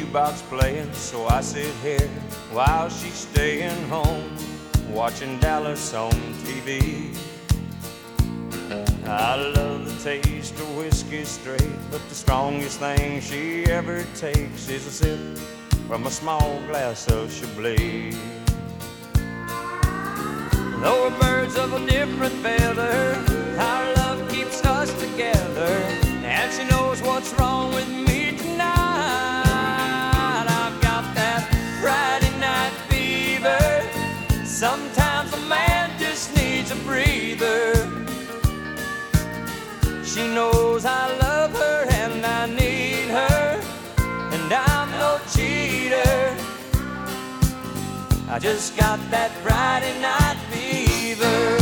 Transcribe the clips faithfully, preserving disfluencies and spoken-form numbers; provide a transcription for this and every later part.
jukebox playing, so I sit here while she's staying home, watching Dallas on T V. I love the taste of whiskey straight, but the strongest thing she ever takes is a sip from a small glass of Chablis. Though we're birds of a different feather, our love keeps us together, and she knows what's wrong with me tonight. I've got that Friday night fever. Sometimes a man just needs a breather. She knows I love her and I need her, and I'm no cheater. I just got that Friday night fever.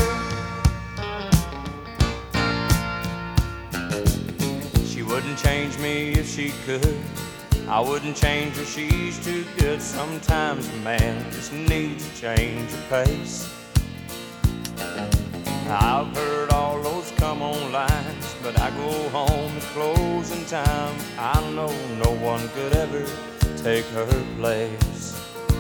She wouldn't change me if she could. I wouldn't change her, she's too good. Sometimes a man just needs a change of pace. I've heard all those come on lines, but I go home at closing time. I know no one could ever take her place.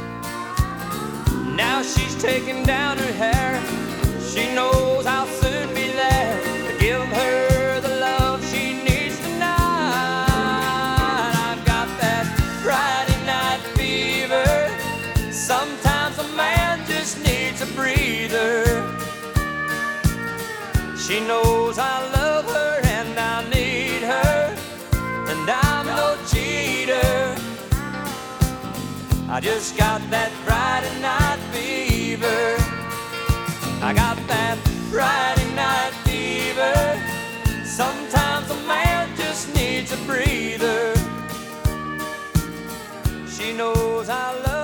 Now she's taking down her hair. She knows I'll soon be there to give her the love she needs tonight. I've got that Friday night fever. Sometimes a man just needs a breather. She knows I love her and I need her, and I'm no cheater. I just got that Friday night fever. I got that Friday night fever. Sometimes a man just needs a breather. She knows I love her.